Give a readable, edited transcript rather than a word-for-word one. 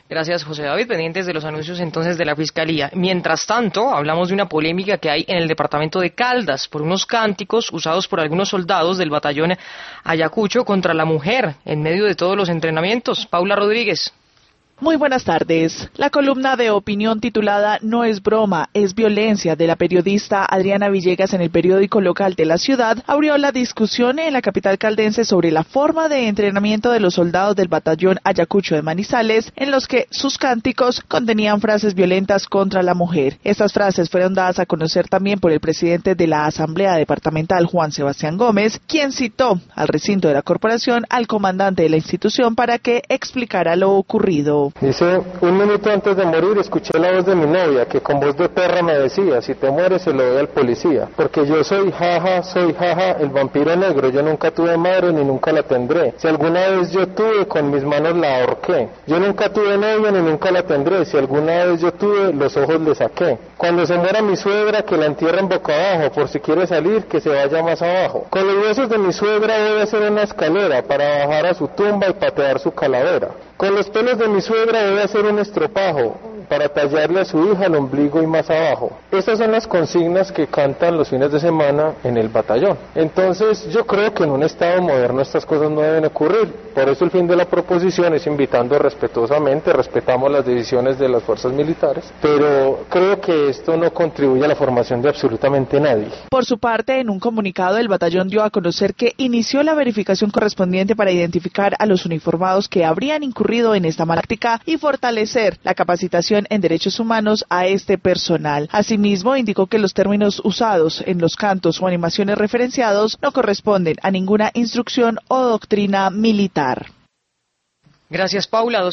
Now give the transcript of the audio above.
Gracias, José David. Pendientes de los anuncios entonces de la Fiscalía. Mientras tanto, hablamos de una polémica que hay en el departamento de Caldas por unos cánticos usados por algunos soldados del batallón Ayacucho contra la mujer en medio de todos los entrenamientos. Paula Rodríguez. Muy buenas tardes. La columna de opinión titulada No es broma, es violencia de la periodista Adriana Villegas en el periódico local de la ciudad abrió la discusión en la capital caldense sobre la forma de entrenamiento de los soldados del batallón Ayacucho de Manizales, en los que sus cánticos contenían frases violentas contra la mujer. Estas frases fueron dadas a conocer también por el presidente de la Asamblea Departamental, Juan Sebastián Gómez, quien citó al recinto de la corporación al comandante de la institución para que explicara lo ocurrido. Dice, 1 minuto antes de morir escuché la voz de mi novia, que con voz de perra me decía, si te mueres se lo doy al policía, porque yo soy jaja, el vampiro negro, yo nunca tuve madre ni nunca la tendré, si alguna vez yo tuve, con mis manos la ahorqué, yo nunca tuve novia ni nunca la tendré, si alguna vez yo tuve, los ojos le saqué, cuando se muera mi suegra que la entierren boca abajo, por si quiere salir que se vaya más abajo, con los huesos de mi suegra voy a hacer una escalera, para bajar a su tumba y patear su calavera. Con los pelos de mi suegra voy a hacer un estropajo para tallarle a su hija el ombligo y más abajo. Estas son las consignas que cantan los fines de semana en el batallón. Entonces yo creo que en un estado moderno estas cosas no deben ocurrir. Por eso el fin de la proposición es invitando respetuosamente, respetamos las decisiones de las fuerzas militares, pero creo que esto no contribuye a la formación de absolutamente nadie. Por su parte, en un comunicado el batallón dio a conocer que inició la verificación correspondiente para identificar a los uniformados que habrían incurrido en esta mala práctica y fortalecer la capacitación en derechos humanos a este personal. Asimismo, indicó que los términos usados en los cantos o animaciones referenciados no corresponden a ninguna instrucción o doctrina militar. Gracias, Paula.